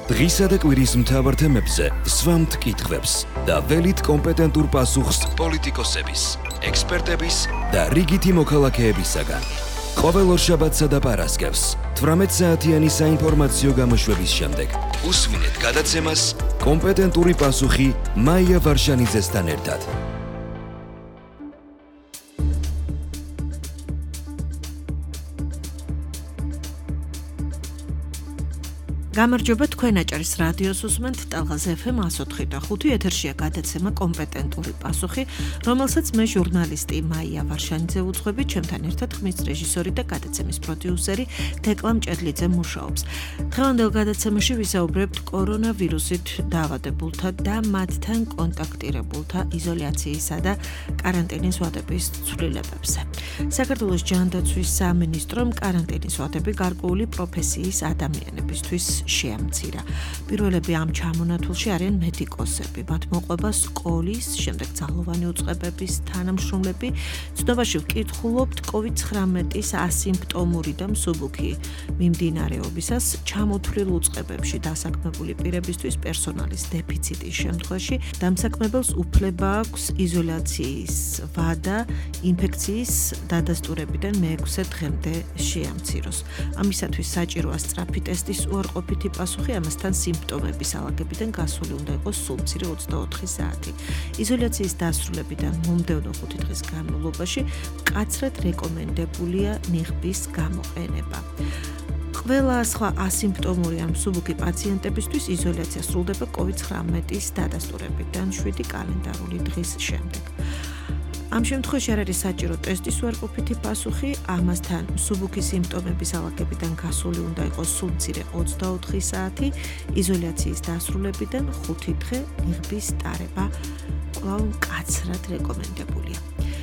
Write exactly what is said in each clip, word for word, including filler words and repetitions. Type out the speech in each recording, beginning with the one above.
დღისა და კვირის მთავარ თემებზე სვამთ კითხვებს და ველით კომპეტენტურ პასუხს პოლიტიკოსების, ექსპერტების და რიგითი მოქალაქეებისაგან. ყოველ ორშაბათსა და პარასკევს თვრამეტ საათიანი საინფორმაციო გამოშვების შემდეგ უსმინეთ გადაცემას კომპეტენტური პასუხი მაია ვარშანიძესთან ერთად. გამარჯობა, თქვენ აჭარის რადიოს უსმენთ ტალღაზ ეფ ემ one oh four და five ეთერშია გადაცემა კომპეტენტური პასუხი, რომელსაც მე ჟურნალისტი მაია ვარშანიძე ვუძღვები, ჩემთან ერთად ხმის რეჟისორი და გადაცემის პროდიუსერი თეკლა მჭედლიძე მუშაობს. დღევანდელ გადაცემაში ვისაუბრებთ კორონავირუსით დაავადებულთა და მათთან კონტაქტირებულთა იზოლაციისა და კარანტინის ვადების ცვლილებებზე. საქართველოს ჯანდაცვის სამინისტრომ კარანტინის ვადები გარკვეული პროფესიის ადამიანებისთვის შეამცირა. პირველები ამ ჩამონათვლში არიან მედიკოსები, მათ მოყვება სკოლის, შემდეგ ძალოვანი უწყებების თანამშრომლები. ცნობაში ვკითხულობთ კოვიდ ცხრამეტის ასიმპტომური და მსუბუქი მიმდინარეობისას ჩამოთვლილ უწყებებში დასაქმებული პირებისთვის პერსონალის დეფიციტის შემთხვევაში დამსაქმებელს უფლება აქვს იზოლაციის ვადა ინფექციის დადასტურებიდან მეექვსე დღემდე შეამციროს. ამისათვის საჭიროა სწრაფი ტესტის უარყოფითი პასუხი, ამასთან სიმპტომების ალაგებიდან გასული უნდა იყოს სულ მცირე ოცდაოთხი საათი. იზოლაციის დასრულებიდან მომდევნო ხუთი დღის განმავლობაში მკაცრად რეკომენდებულია ნიღბის გამოყენება. ყველა სხვა ასიმპტომური ან მსუბუქი პაციენტებისთვის იზოლაცია სრულდება კოვიდ ცხრამეტის დადასტურებიდან შვიდი კალენდარული დღის შემდეგ. ამ შემთხვევაში არ არის საჭირო ტესტის უარყოფითი პასუხი, ამასთან მსუბუქი სიმპტომების ალაგებიდან გასული უნდა იყოს სულ მცირე ოცდაოთხი საათი, იზოლაციის დასრულებიდან ხუთი დღე ნიღბის ტარება კვლავ მკაცრად რეკომენდებულია.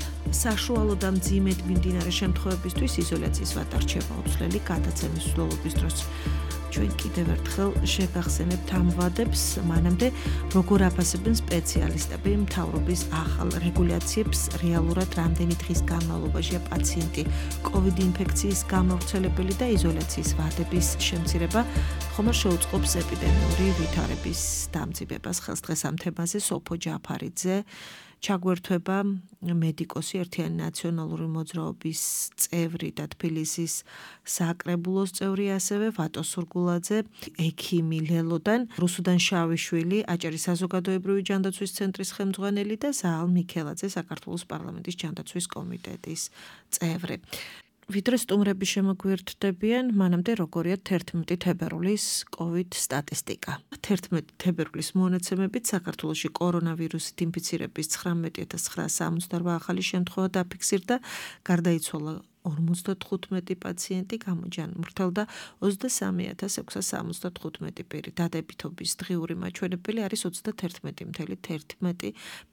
საშუალო და მძიმედ მიმდინარე შემთხვევებისთვის იზოლაციის ვადა რჩება უცვლელი გადაცემის მსვლელობის დროს. ჩვენ კიდევ ერთხელ შეგახსენებთ ამ ვადებს, მანამდე როგორ აფასებენ სპეციალისტები მთავრობის ახალ რეგულაციებს რეალურად რამდენი დღის განმავლობაშია პაციენტი კოვიდ ინფექციის გამავრცელებელი და იზოლაციის ვადების შემცირება ხომ არ შეუწყობს ეპიდემიური ვითარების დამძიმებას. ხელს დღეს ამ თემაზე სოფო ჯაფარიძე ჩაგვერთვება, მედიკოსი, ერთიანი ნაციონალური მოძრაობის წევრი და თბილისის საკრებულოს წევრი, ასევე ვატო სურგულაძე, ექიმი ლელოდან, რუსუდან შავიშვილი, აჭარის საზოგადოებრივი ჯანდაცვის ცენტრის ხელმძღვანელი და ზაალ მიქელაძე, საქართველოს პარლამენტის ჯანდაცვის კომიტეტის წევრი. ვიდრე სტუმრები შემოგვიერთდებიან, მანამდე როგორია თერთმეტი თებერვლის კოვიდ სტატისტიკა. თერთმეტი თებერვლის მონაცემებით საქართველოში კორონავირუსით ინფიცირების ცხრამეტი ათას ცხრაასა სამოცდაორბა ახალი შემთხვევა დაფიქსირდა, გარდაიცვალა ორმოცდათხუთმეტი პაციენტი, გამოჯანმრთელდა ოცდასამი ათას ექვსას სამოცდათხუთმეტი პირი. დადებითობის დღიური მაჩვენებელი არის ოცდაათერთმეტი წუთი ერთმეტი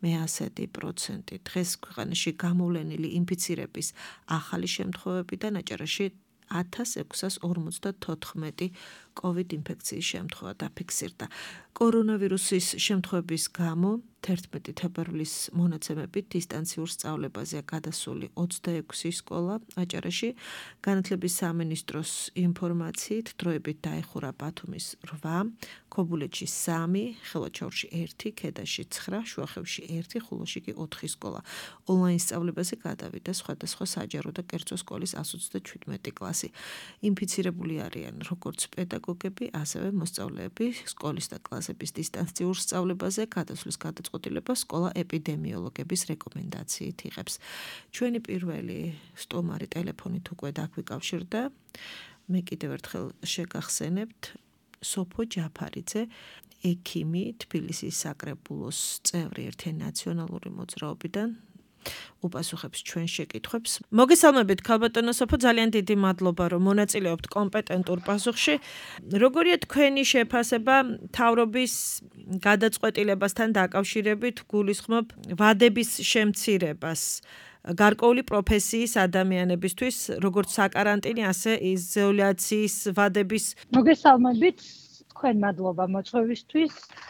პროცენტი. დღეს ქვეყანაში გამოვლენილი ინფიცირების ახალი შემთხვევებიდან აჭარაში ათას ექვსას ორმოცდათოთხმეტი კოვიდ ინფექციის შემთხვევა დაფიქსირდა. კორონავირუსის შემთხვევების გამო თერთმეტი თებერვლის მონაცემებით დისტანციურ სწავლებაზეა გადასული ოცდაექვსი სკოლა აჭარაში. განათლების სამინისტროს ინფორმაციით დროებით დაეხურა ბათუმის რვა, ქობულეთში სამი, ხელვაჩაურში ერთი, ქედაში ცხრა, შუახევში ერთი, ხულოში კი ოთხი სკოლა. ონლაინ სწავლებაზე გადავიდა სხვადასხვა საჯარო და კერძო სკოლის ას ოცდაჩვიდმეტი კლასი. ინფიცირებული არიან როგორც პედაგოგები, ასევე მოსწავლეები. სკოლის და კლასების დისტანციურ სწავლებაზე გადასვლის გადაწყვეტილება სკოლა ეპიდემიოლოგების რეკომენდაციით იღებს. ჩვენი პირველი სტუმარი ტელეფონით უკვე დაგვიკავშირდა. მე კიდევ ერთხელ შეგახსენებთ, სოფო ჯაფარიძე, ექიმი, თბილისის საკრებულოს წევრი ერთიანი ნაციონალური მოძრაობიდან. უპასუხებს ჩვენ შეკითხვებს. მოგესალმებით, ქალბატონო სოფო, ძალიან დიდი მადლობა, რომ მონაწილეობთ კომპეტენტურ პასუხში. როგორია თქვენი შეფასება მთავრობის გადაწყვეტილებასთან დაკავშირებით, გულისხმობ ვადების შემცირებას გარკვეული პროფესიის ადამიანებისთვის, როგორც საკარანტინო, ასე იზოლაციის ვადების. მოგესალმებით, თქვენ მადლობა მოწვევისთვის.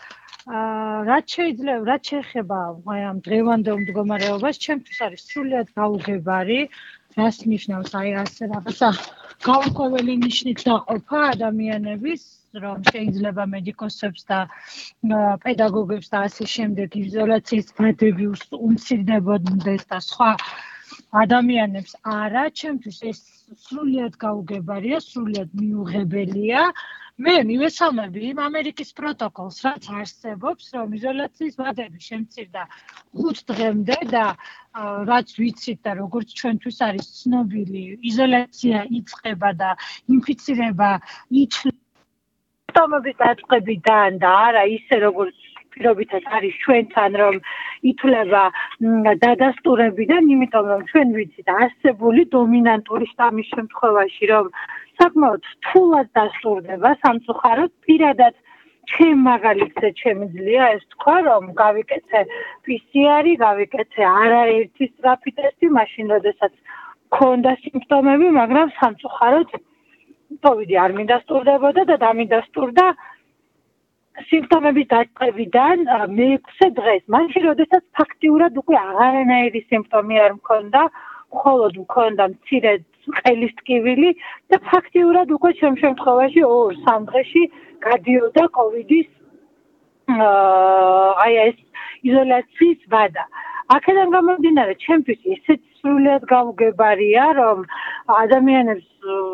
რაც შეიძლება, რაც შეეხება ამ დღევანდელ მდგომარეობას, ჩემთვის არის სრულიად გაუღებარი, რას ნიშნავს აი ასე რაღაცა გაურკვეველი ნიშნით დაყოფა ადამიანების, რომ შეიძლება მედიკოსებს და პედაგოგებს და ასე შემდეგ იზოლაციის ვადები უმცირდებოდეს და სხვა ადამიანებს არა, ჩემთვის ეს სრულიად გაუგებარია, სრულიად მიუღებელია. მე მივესალმები იმ ამერიკის პროტოკოლს, რაც არსებობს, რომ იზოლაციის ვადები შემცირდა ხუთ დღემდე და რაც ვიცით და როგორც ჩვენთვის არის ცნობილი, იზოლაცია იწყება და ინფიცირება იწვევს დაწყებიდან და არა ისე როგორც პირობითად არის ჩვენთან, რომ ითვლება დადასტურებიდან, იმიტომ რომ ჩვენ ვიცით არსებული დომინანტური შტამის შემთხვევაში, რომ საკმაოდ რთულად დასტურდება სამწუხაროდ, პირადად ჩემ მაგალითზე შემიძლია ეს თქვა, რომ გავიკეთე პი სი არი, გავიკეთე არაერთი სწრაფი ტესტი, მაშინ როდესაც მქონდა სიმპტომები, მაგრამ სამწუხაროდ კოვიდი არ მინდასტურდებოდა და დამინდასტურდა სიმპტომების დაწყებიდან მეექვსე დღეს, მაშინ როდესაც ფაქტიურად უკვე აღარანაირი სიმპტომი არ მქონდა, მხოლოდ მქონდა მცირე ყელის ტკივილი და ფაქტიურად უკვე ჩემ შემთხვევაში ორ სამ დღეში გადიოდა კოვიდის აი ეს იზოლაციის ვადა. აქედან გამომდინარე, ჩემთვის ესეც სრულიად გაუგებარია, რომ ადამიანებს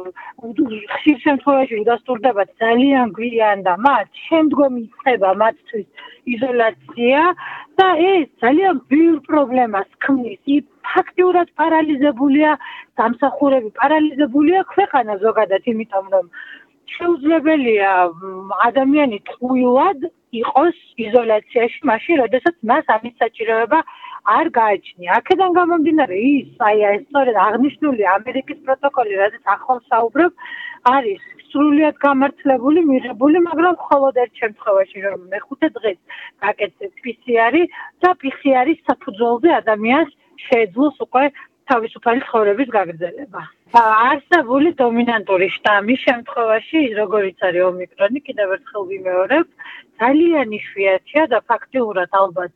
ხშირ შემთხვევაში უდასტურდებათ ძალიან გვიან და მათ შემდგომ იწყება მათთვის იზოლაცია და ეს ძალიან ბევრ პრობლემას ქმნის. ფაქტიურად პარალიზებულია დამსახურები, პარალიზებულია ქვეყანა ზოგადად, იმიტომ რომ შეუძლებელია ადამიანი ტყუილად იყოს იზოლაციაში, მაშინ როდესაც მას ამის საჭიროება არ გააჩნია. აქედან გამომდინარე, ის აი ეს სწორედ აღნიშნული ამერიკის პროტოკოლი, რადგან ახლავს საუბრობ, არის სრულიად გამართლებული, მიღებული, მაგრამ მხოლოდ ერთ შემთხვევაში, რომ მეხუთე დღეს გაკეთდეს პი სი არი და პი სი არის საფუძველზე ადამიანს შეეძლოს უკვე თავისუფალი ცხოვრების გაგრძელება. არსებული დომინანტური შტამის შემთხვევაში, როგორიც არის ომიკრონი, კიდევ ერთხელ ვიმეორებ, ძალიან იშვიათია და ფაქტიურად ალბათ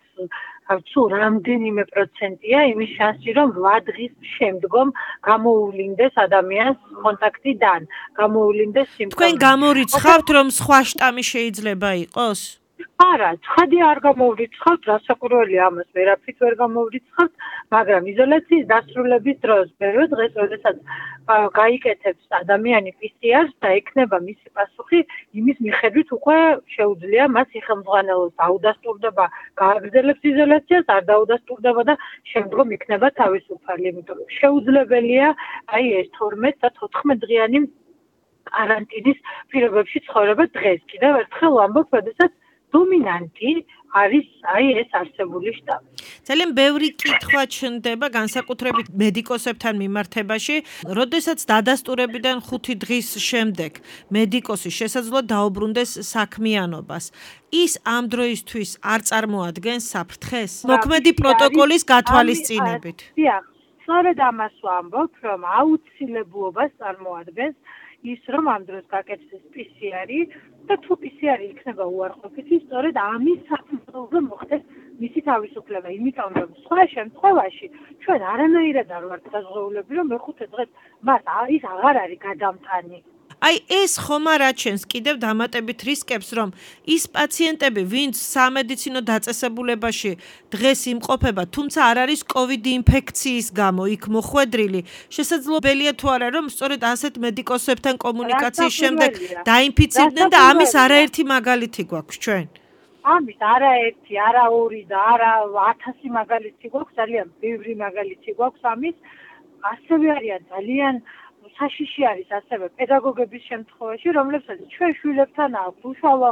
თუ რამდენიმე პროცენტია იმის შანსი, რომ რვა დღის შემდგომ გამოუვლინდეს ადამიანს კონტაქტიდან, გამოუვლინდეს სიმპტომები. თქვენ გამორიცხავთ, რომ სხვა შტამი შეიძლება იყოს? არა, ცხადი არ გამოვრიცხავთ, რასაკვირველია, ამას ვერაფრით ვერ გამოვრიცხავთ, მაგრამ იზოლაციის დასრულების დროს, მერვე დღეს, როდესაც გაიკეთებს ადამიანი პი სი არს და ექნება მისი პასუხი, იმის მიხედვით უკვე შეუძლია მას იხელმძღვანელოს, აუდასტურდება, გააგრძელებს იზოლაციას, არ დაუდასტურდება და შემდგომ იქნება თავისუფალი, იმიტომ რომ შეუძლებელია აი ეს თორმეტ და თოთხმეტ დღიანი კარანტინის პირობებში ცხოვრება დღეს. კიდევ ერთხელ ვამბობ, როდესაც დომინანტი არის აი ეს არსებული შტამი. ძალიან ბევრი კითხვა ჩნდება განსაკუთრებით მედიკოსებთან მიმართებაში, როდესაც დადასტურებიდან ხუთი დღის შემდეგ მედიკოსი შესაძლოა დაუბრუნდეს საქმიანობას. ის ამ დროისთვის არ წარმოადგენს საფრთხეს? მოქმედი პროტოკოლის გათვალისწინებით. დიახ, სწორედ ამას ვამბობ, რომ აუცილებლობას წარმოადგენს ის, რომ ამ დროს გაკეთდეს პი სი არი და თუ პი სი არი იქნება უარყოფითი, სწორედ ამის საფუძველზე მოხდეს მისი თავისუფლება, იმიტომ რომ სხვა შემთხვევაში ჩვენ არანაირად არ ვართ საზღვრეულები, რომ მეხუთე დღეს მას ის აღარ არის გადამტანი. აი ეს ხომ არ აჩენს კიდევ დამატებით რისკებს, რომ ის პაციენტები, ვინც სამედიცინო დაწესებულებაში დღეს იმყოფება, თუმცა არ არის კოვიდი ინფექციის გამო იქ მოხვედრილი, შესაძლებელია თუ არა, რომ სწორედ ასეთ მედიკოსებთან კომუნიკაციის შემდეგ დაინფიცირდნენ და ამის არაერთი მაგალითი გვაქვს ჩვენ. ამის არაერთი, არა ორი და არა ათასი მაგალითი გვაქვს, ძალიან ბევრი მაგალითი გვაქვს ამის. ასევე არიან ძალიან საშიში არის ასევე პედაგოგების შემთხვევაში, რომლებსაც ჩვენ შვილებთან აქვს უშუალო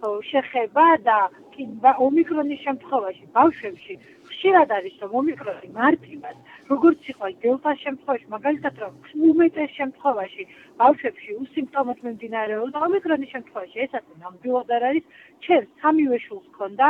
შეხება და ომიკრონის შემთხვევაში, ბავშვებში ხშირად არის, რომ ომიკრონი მარტივად, როგორც იყო დელტას შემთხვევაში, მაგალითად, რომ უმეტეს შემთხვევაში ბავშვებში უსიმპტომოდ მიმდინარეობდა, ომიკრონის შემთხვევაში ეს ასე ნამდვილად არ არის. ჩემს სამივე შვილს ჰქონდა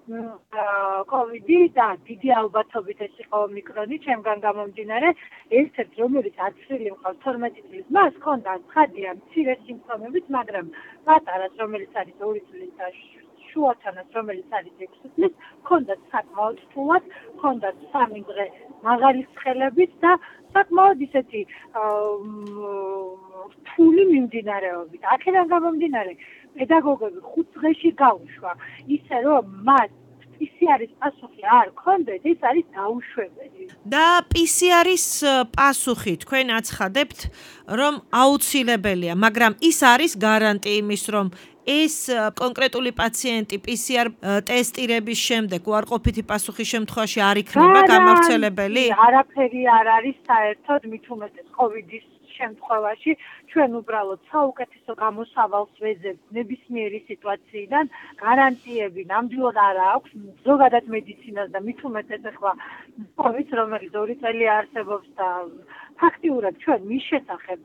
კოვიდი და დიდი ალბათობით ეს იყო ომიკრონი, ჩემგან გამომდინარე, ერთ-ერთ რომელიც ათწლილი მყავს თორმეტი წლის, მას ჰქონდა ცხადია მცირე სიმპტომებით, მაგრამ პატარას, რომელიც არის ორი წლის და შუათანას, რომელიც არის ექვსი წლის, ჰქონდა საკმაოდ რთულად, ჰქონდა სამი დღე მაღალი ცხელებით და საკმაოდ ისეთი რთული მიმდინარეობით. აქედან გამომდინარე, პედაგოგები ხუთ დღეში გაუშვა, ისე რომ მათ პი სი არის პასუხი არ ქონდეთ, ეს არის დაუშვებელი. და პი სი არის პასუხი თქვენ აცხადებთ, რომ აუცილებელია, მაგრამ ის არის გარანტი იმის, რომ ეს კონკრეტული პაციენტი პი სი არ ტესტირების შემდეგ უარყოფითი პასუხის შემთხვევაში არ იქნება გამავრცელებელი? არაფერი არ არის საერთოდ, მით უმეტეს კოვიდის შემთხვევაში ჩვენ უბრალოდ საუკეთესო გამოსავალს ვეძებთ ნებისმიერი სიტუაციიდან, გარანტიები ნამდვილად არ აქვს ზოგადად მედიცინას და მით უმეტეს ახლა კოვიდს, რომელიც ორი წელი არსებობს და ფაქტიურად ჩვენ მის შესახებ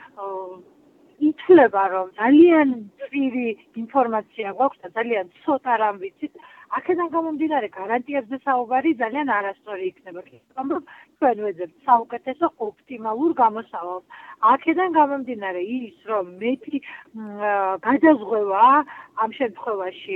ითვლება, რომ ძალიან ძვირი ინფორმაცია გვაქვს და ძალიან ცოტა რამ ვიცით. აქედან გამომდინარე გარანტიებზე საუბარი ძალიან არასწორი იქნება. რომ ჩვენ ვეძებთ საუკეთესო ოპტიმალურ გამოსავალს. აქედან გამომდინარე ის, რომ მეტი გადაზღვევა ამ შემთხვევაში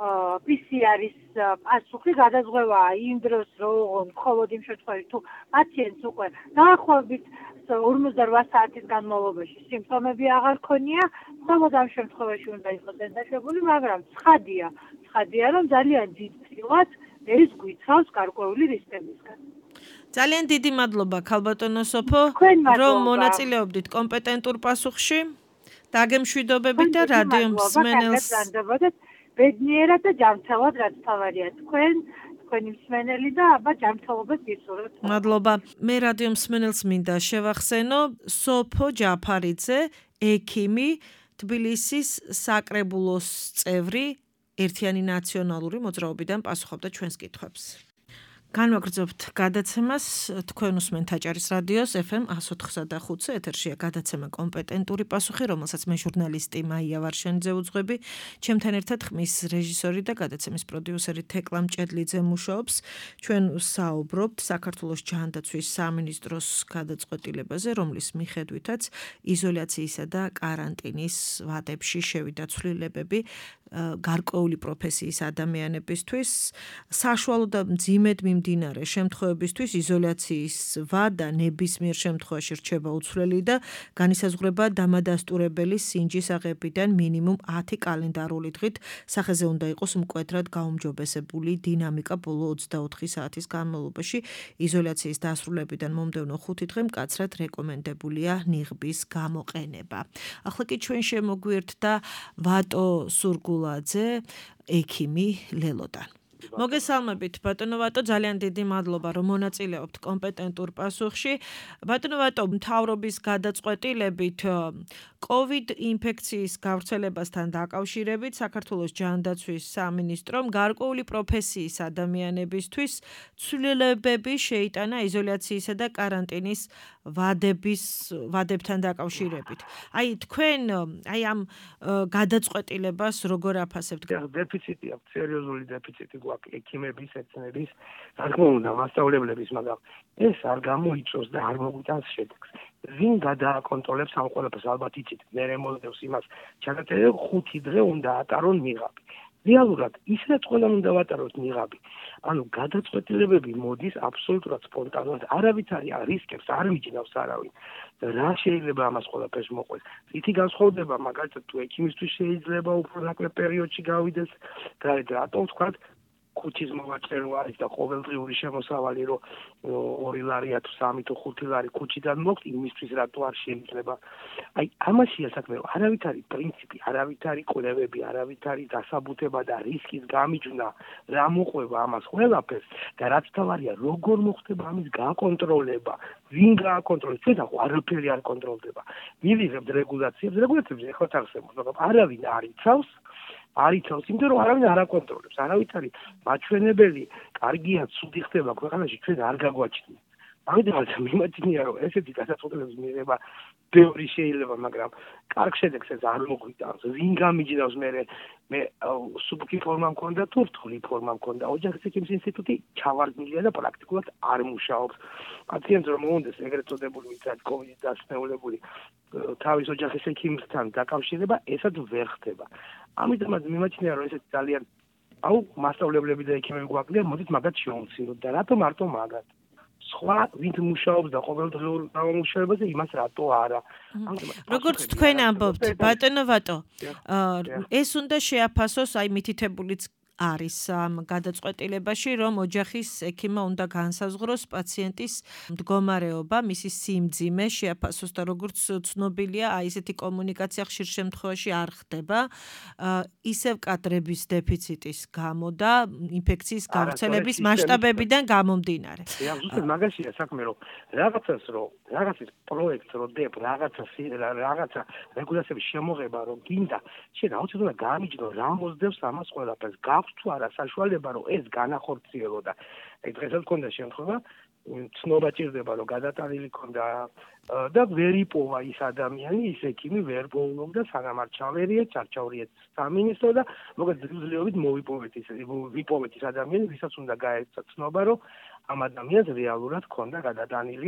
პი სი არის პასუხი გადაზღვევაა იმ დროს, რომ მხოლოდ იმ შემთხვევაში თუ პაციენტს უკვე დაახლოებით ორმოცდაოთხ საათის განმავლობაში სიმპტომები აღარ ქონია, მხოლოდ ამ შემთხვევაში უნდა იყოს დაზაშვებული, მაგრამ ცხადია, ცხადია, რომ ძალიან დიდწილად ეს გვიცავს გარკვეული რისკებისგან. ძალიან დიდი მადლობა ქალბატონო სოფო, რომ მონაწილეობდით კომპეტენტურ პასუხში. დაგემშვიდობებით და რადიო მსმენელს ბედნიერად და ჯანმრთელად, რაც თავარია თქვენ, თქვენი მსმენელი და აბა ჯანმრთელობას გისურვებთ. მადლობა. მე რადიო მსმენელს მინდა შევახსენო, სოფო ჯაფარიძე, ექიმი, თბილისის საკრებულოს წევრი, ერთიანი ნაციონალური მოძრაობიდან პასუხობდა ჩვენს კითხვებს. განვაგრძობთ გადაცემას, თქვენ უსმენთ აჭარის რადიოს ეფ ემ εκατო ოთხ და ხუთზე, ეთერშია გადაცემა კომპეტენტური პასუხი, რომელსაც მე ჟურნალისტი მაია ვარშანიძე ვუძღვები, ჩემთან ერთად ხმის რეჟისორი და გადაცემის პროდიუსერი თეკლა მჭედლიძე მუშაობს. ჩვენ საუბრობთ საქართველოს ჯანდაცვის სამინისტროს გადაწყვეტილებაზე, რომლის მიხედვითაც იზოლაციისა და კარანტინის ვადებში შევიდა ცვლილებები გარკვეული პროფესიის ადამიანებისთვის, საშუალო და მძიმედ მიმდინარე შემთხვევებისთვის იზოლაციის ვადა ნებისმიერ შემთხვევაში რჩება უცვლელი და განისაზღვრება დამადასტურებელი სინჯის აღებიდან მინიმუმ ათი კალენდარული დღით. სახეზე უნდა იყოს მკვეთრად გაუმჯობესებული დინამიკა ბოლო ოცდაოთხი საათის განმავლობაში. იზოლაციის დასრულებიდან მომდევნო ხუთი დღე მკაცრად რეკომენდებულია ნიღბის გამოყენება. ახლა კი ჩვენ შემოგვიერთდა ვატო სურგულაძე, ექიმი ლელოდან. მოგესალმებით ბატონო ვატო, ძალიან დიდი მადლობა რომ მონაწილეობთ კომპეტენტურ პასუხში. ბატონო ვატო, მთავრობის გადაწყვეტილებით კოვიდ ინფექციის გავრცელებასთან დაკავშირებით საქართველოს ჯანდაცვის სამინისტრომ გარკვეული პროფესიის ადამიანებისთვის ცვლილებები შეიტანა იზოლაციისა და კარანტინის ვადების ვადებთან დაკავშირებით. აი თქვენ აი ამ გადაწყვეტილებას როგორ აფასებთ? დეფიციტი აქვს, სერიოზული დეფიციტი გვაქვს ექიმების, ეცნების, რა თქმა უნდა, მასწავლებლების, მაგრამ ეს არ გამოიწვევს და არ მოგვიტანს შედეგს. ვინ გადააკონტროლებს ამ ყველაფერს? ალბათ იცით, მე მოდევს იმას ჩაკეტილი ხუთი დღე უნდა ატარონ ნიღაბი. რეალურად ისეთ ყველამ უნდა ვატაროთ ნიღაბი. ანუ გადაწყვეტილებები მოდის აბსოლუტურად სპონტანურად, არავითარი რისკებს არ მიჯნავს არავინ. რა შეიძლება ამას ყველაფერს მოყვეს? რითი განსხვავდება მაგალითად თუ ექიმისთვის შეიძლება უფრო ნაკლებ პერიოდში გავიდეს, რატომ ვთქვათ ქუჩის მოვაწერო არის და ყოველდღიური შემოსავალი რომ ორი ლარია თუ სამი თუ ხუთი ლარი ქუჩიდან მოხდ, იმისთვის რატო არ შეიძლება. აი ამაშია საქმე, არავითარი პრინციპი, არავითარი კვლევები, არავითარი დასაბუთება და რისკის გამიჯვნა რა მოყვება ამას ყველაფერს და რაც თავარია როგორ მოხდება ამის გაკონტროლება, ვინ გააკონტროლებს? ჩვენ ახლა არაფერი არ კონტროლდება. მივიღებთ რეგულაციებს, რეგულაციებს ეხლა თარგმნობს, მაგრამ არავინ არ იცავს. არ იცავს, იმიტომ რომ არავინ არ აკონტროლებს, არავითარი მაჩვენებელი, კარგია, ცუდი ხდება ქვეყანაში, ჩვენ არ გაგვაჩნია. ამიტომაც მიმაჩნია, რომ ესეთი გადაწყვეტილების მიღება ბევრი შეიძლება, მაგრამ კარგ შედეგს ეს არ მოგვიტანს. ვინ გამიჯნავს მე მე სუბკი ფორმა მქონდა თუ რთული ფორმა მქონდა, ოჯახის ექიმის ინსტიტუტი ჩავარდნილია და პრაქტიკულად არ მუშაობს. პაციენტს რომ მოუნდეს ეგრეთ წოდებული ვისაც კოვიდით დასნეულებული თავის ოჯახის ექიმთან დაკავშირება, ესად ვერ ხდება. ამიტომაც მიმაჩნია, რომ ესეთი ძალიან აუ მასწავლებლები და ექიმები გვაკლია, მოდით მაგათ შევუმციროთ და რატო მარტო მაგათ? სხვა ვინც მუშაობს და ყოველდღიურ გამომუშავებაზე იმას რატო არა. როგორც თქვენ ამბობთ, ბატონო ვატო, ეს უნდა შეაფასოს აი მითითებულიც არის ამ გადაწყვეტილებაში, რომ ოჯახის ექიმმა უნდა განსაზღვროს პაციენტის მდგომარეობა, მისი სიმძიმე შეაფასოს და როგორც ცნობილია, აი ესეთი კომუნიკაცია ხშირ შემთხვევაში არ ხდება, ისევ კადრების დეფიციტის გამო და ინფექციის გავრცელების მასშტაბებიდან გამომდინარე. ზუსტად მაგაშია საქმე, რომ რაღაცას რომ რაღაცის პროექტს რო დებ, რაღაცა რაღაცა რეგულაციების შემოღება რომ გინდა, შენ აუცილებლად უნდა გაამიჯნო რა მოსდევს ამას ყველაფერს. თუ არა საშუალება რომ ეს განახორციელო და აი დღესაც მქონდა შემთხვევა ცნობა ჭირდება რომ გადატანილი ქონდა და ვერ იპოვა ის ადამიანი ის ექიმი ვერ ბოლობდა სანამ არ ჩავერიეთ ჩარჩავრიეთ სამინისტრო და მოგეთ ძლიერობით მოვიპოვეთ ის ვიპოვეთ ის ადამიანი ვისაც უნდა გაეცა ცნობა რომ ამ ადამიანს რეალურად ქონდა გადატანილი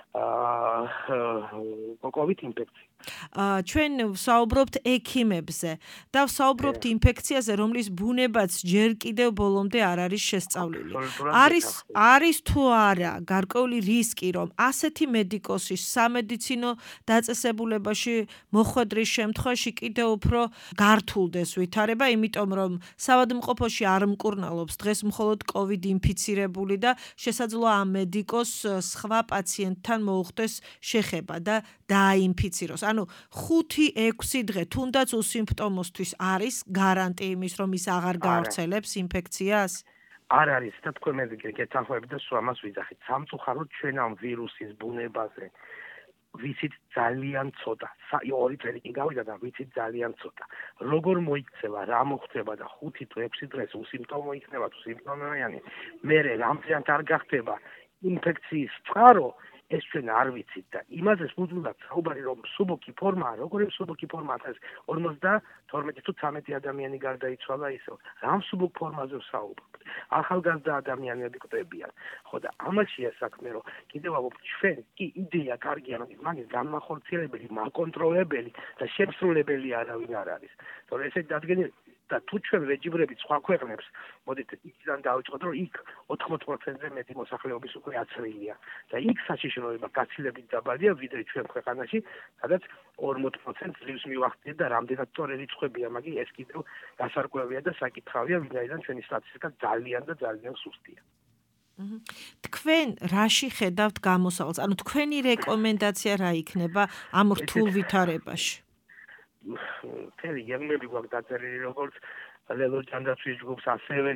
კოვიდ ინფექცია. ჩვენ ვსაუბრობთ ექიმებზე და ვსაუბრობთ ინფექციაზე, რომლის ბუნებაც ჯერ კიდევ ბოლომდე არ არის შესწავლილი. არის არის თუ არა გარკვეული რისკი, რომ ასეთი მედიკოსის სამედიცინო დაწესებულებაში მოხვედრის შემთხვევაში კიდევ უფრო გართულდეს ვითარება, იმიტომ რომ საავადმყოფოში არ მკურნალობს დღეს მხოლოდ კოვიდ ინფიცირებული და შესაძლოა ამ მედიკოს სხვა პაციენტთან მოუხდეს შეხება და დააინფიციროს. ანუ ხუთი ექვსი დღე თუნდაც უსიმპტომოსთვის არის გარანტია იმის, რომ ის აღარ გავრცელებს ინფექციას? არ არის და თქვენ მე გეთანხმებით და სულ ამას ვიძახით. სამწუხაროდ ჩვენ ამ ვირუსის ბუნებაზე ვიცით ძალიან ცოტა. ორი წელი კი გავიდა და ვიცით ძალიან ცოტა. როგორ მოიქცევა, რა მოხდება და ხუთი თუ ექვსი დღეს უსიმპტომო იქნება თუ სიმპტომიანი, მერე რამდენად არ გახდება ინფექციის წყარო ეს ჩვენ არ ვიცით და იმაზე სულ-სულად საუბარი რომ სუბოქი ფორმაა, როგორი სუბოქი ფორმაა ეს ორმოცდათორმეტი თუ ცამეტი ადამიანი გარდაიცვალა ისო. რამ სუბოქ ფორმაზე ვსაუბრობთ? ახალგაზრდა ადამიანები კვდებიან. ხო და ამაშია საქმე რომ კიდევ ამბობ ჩვენ კი იდეა კარგია, მაგრამ მაგის განმახორციელებელი, მაკონტროლებელი და შემსრულებელი არავინ არ არის. თორე ესე დადგენილი და თუ ჩვენ რეჯიმრებით სხვა ქვეყნებს მოდით იქიდან დავიწყოთ რომ იქ ოთხმოც პროცენტზე მეტი მოსახლეობის უკვე აცრილია და იქ საშიშროება გაცილებით დაბალია ვიდრე ჩვენ ქვეყანაში სადაც ორმოც პროცენტს ძლივს მივახდინეთ და რამდენად სწორი რიცხვებია მაგრამ ეს კიდევ გასარკვევია და საკითხავია ვინაიდან ჩვენი სტატისტიკა ძალიან და ძალიან სუსტია. თქვენ რაში ხედავთ გამოსავალს? ანუ თქვენი რეკომენდაცია რა იქნება ამ რთულ ვითარებაში? თერი გეგმები გვაქვს დაწერილი როგორც ლელო ჯანდაცვის ჯგუფს ასევე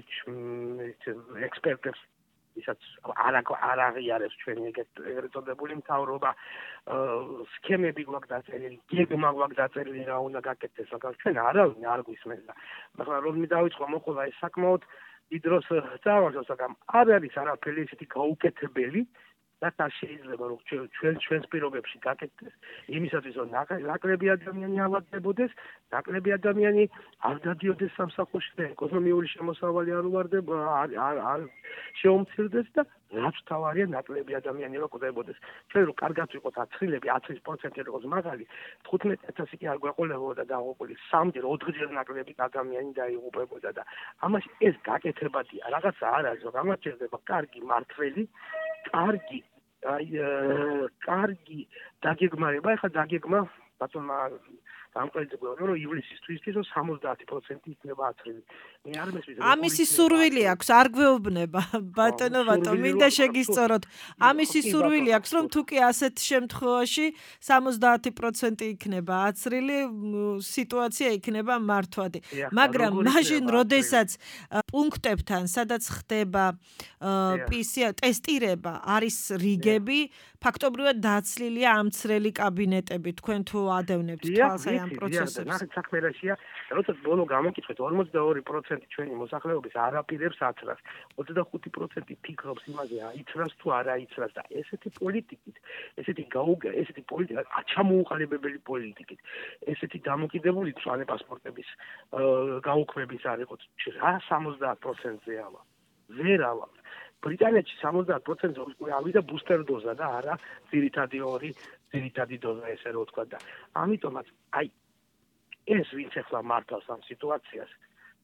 ექსპერტებს ისაც არ არ აღიარებს ჩვენი ეგრეთ წოდებული მთავრობა სქემები გვაქვს დაწერილი გეგმა გვაქვს დაწერილი რა უნდა გაკეთდეს მაგრამ ჩვენ არავინ არ გვისმენს და მაგრამ რომ დავიწყო მოყოლა ეს საკმაოდ დიდ დროს წავარდოს მაგრამ არ არის არაფერი ისეთი გაუკეთებელი და და შეიძლება რომ ჩვენ ჩვენს პირობებში გაკეთდეს იმისათვის რომ ნაკლები ადამიანი ავადდებოდეს, ნაკლები ადამიანი არ დადიოდეს სამსახურში და ეკონომიური შემოსავალი არ უვარდება, არ არ შეუმცირდეს და რაც თავარია ნაკლები ადამიანი რომ კვდებოდეს. ჩვენ რომ კარგად ვიყოთ აცრილები, ათი პროცენტი როგორც მაგალი, თხუთმეტ ათასი კი არ გვეყოლებოდა და აღვყოლი სამჯერ, ოთხჯერ ნაკლები ადამიანი დაიღუპებოდა და ამაში ეს გაკეთებადია. რაღაცა არ არის, რომ გამარჯვება კარგი მართველი კარგი აი კარგი დაგეგმარება ახლა დაგეგმა ბატონმა გამყოლეთ რომ ივლისის თვისთვის რომ სამოცდაათი პროცენტი იქნება ათრილი. მე არ მესმის ამისი სურვილი აქვს არ გვეუბნება ბატონო ბატონო მინდა შეგისწოროთ ამისი სურვილი აქვს რომ თუ კი ასეთ შემთხვევაში სამოცდაათი პროცენტი იქნება აცრილი სიტუაცია იქნება მართვადი მაგრამ მაშინ როდესაც პუნქტებთან სადაც ხდება პი სი არ ტესტირება არის რიგები ფაქტობრივად დაცლილია ამცრელი კაბინეტები თქვენ თუ ადევნებთ თვალს აი ამ პროცესებს. ნახეთ საქმე რაშია, როდესაც ბოლო გამოკითხეთ ორმოცდაორი პროცენტი ჩვენი მოსახლეობის არაპირებს აცრას, ოცდახუთი პროცენტი ფიქრობს იმაზე აიცრას თუ არ აიცრას და ესეთი პოლიტიკით, ესეთი გაუგა, ესეთი პოლიტიკა აჩამოუყალიბებელი პოლიტიკით, ესეთი დამოკიდებული მწვანე პასპორტების გაუქმების არ იყოს რა სამოცდაათ პროცენტზე ავა. ვერ ავა. ბრიტანეთში სამოცდაათ პროცენტზე უკვე ავიდა ბუსტერ დოზა და არა ძირითადი ორი ძირითადი დოზა ესე რო ვთქვა და ამიტომაც აი ეს ვინც ახლა მართავს ამ სიტუაციას